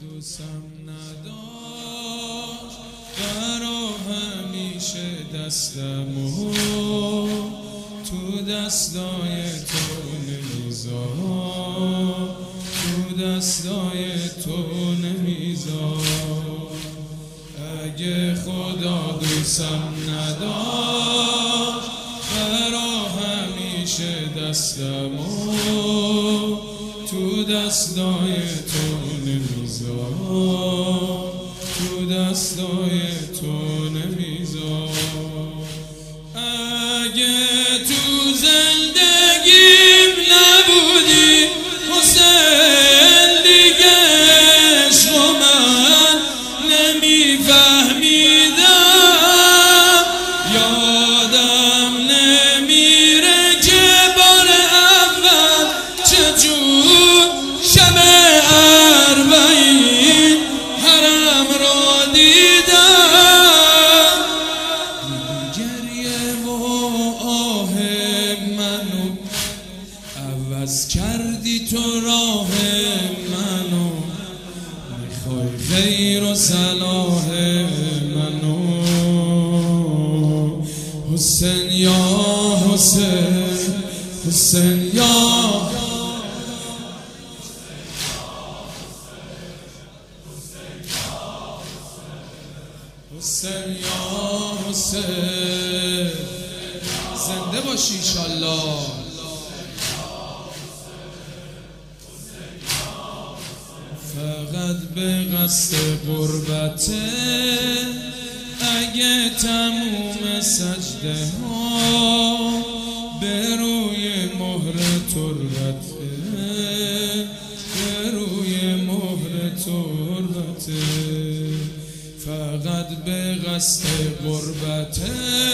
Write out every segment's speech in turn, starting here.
دوستم نداشت برا همیشه دستمو تو دستای تو نمیذار، تو دستای تو نمیذار. اگه خدا دوستم نداشت برا همیشه دستمو تو دستای تو نمیذار، تو دستای تو نمیذار. اگه تو زندگیم نبودی حسین دیگه عشق من نمیفهمیدم، یادم نمیره که بار اول چجور شب اربعین حرم را دیدم. گریه و آه منو عوض کردی تو راه منو، میخوای خیر و صلاح منو. حسین یا حسین، حسین یا حسین یا حسین، زنده باشی انشالله. فقط به قصد غربته اگه تموم سجده ها به روی مهر تربته، به روی مهر تربته. فقط به قصد غربته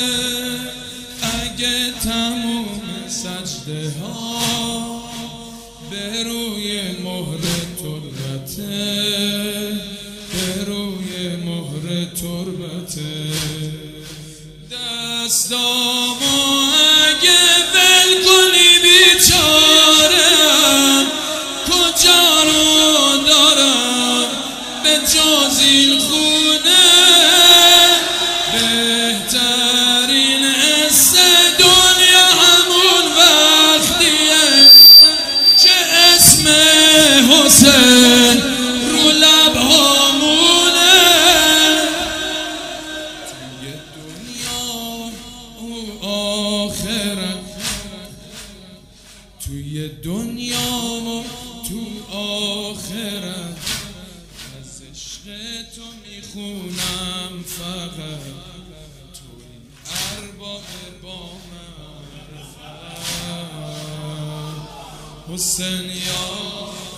اگه تموم سجده ها به روی مهر تربته، به روی مهر تربته. دستامو اگه ول کنی بیچارم کجا رو دارم به جز این خونه. بهترین حس دنیا همون وقتیه که اسم حسین رو لبهامونه. توی دنیا و آخرت، توی دنیا و تو آخرت از عشق تو میخونم فقط. توی ارباب با من حسین یا